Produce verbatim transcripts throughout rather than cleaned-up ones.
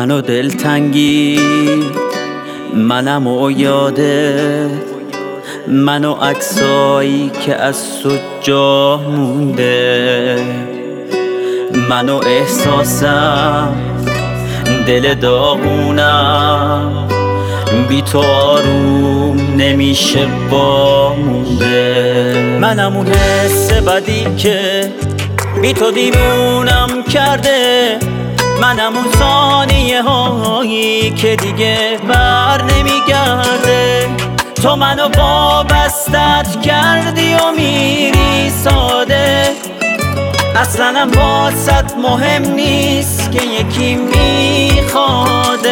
منو دلتنگی، منم و یادت، منو عکسایی که از تو جا مونده، منو احساسم، دل داغونم، بی تو آروم نمیشه با مونده. منم اون حس بدی که بی تو دیوونم کرده، منم اون ثانیه هایی که دیگه بر نمیگرده. تو منو وابستت کردی و میری ساده، اصلاً واسط مهم نیست که یکی میخوادت.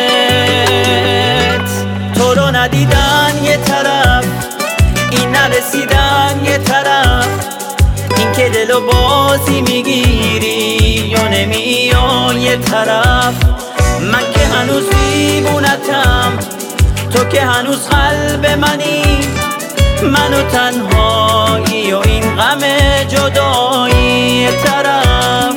تو رو ندیدن یه طرف، این نرسیدن یه طرف، این که دلو بازی میگیری یا نمیای یه طرف. من که هنوز دیوونتم، تو که هنوز قلب منی، منو تنهایی و این غم جدایی یه طرف.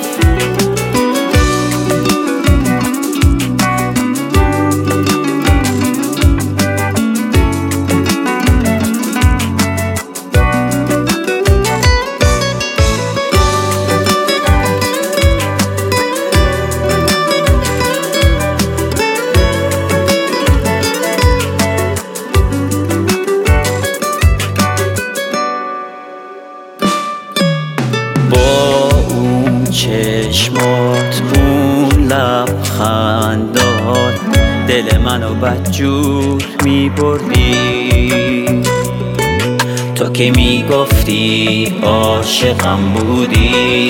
چشمات اون لبخندات دل منو بدجور میبردی. تو که میگفتی عاشقم بودی،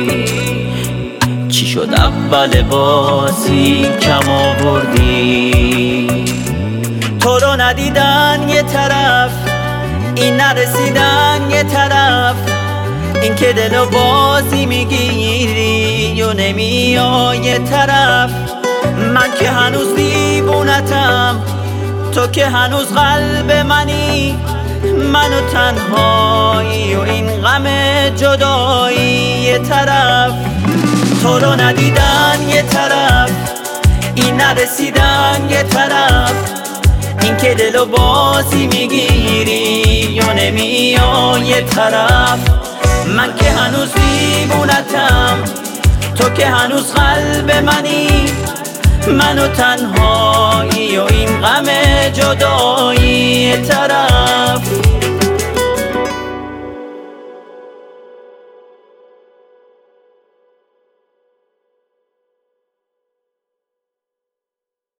چی شد اول بازی کم آوردی؟ تو رو ندیدن یه طرف، این نرسیدن یه طرف، این که دلو بازی میگیری و نمیای یه طرف. من که هنوز دیوونتم، تو که هنوز قلب منی، منو تنهایی و این غم جدایی یه طرف. تو رو ندیدن یه طرف، این نرسیدن یه طرف، این که دلو بازی میگیری و نمیای یه طرف. من که هنوز دیوونتم، تو که هنوز قلب منی، منو تنهایی و این غم جدایی یه طرف.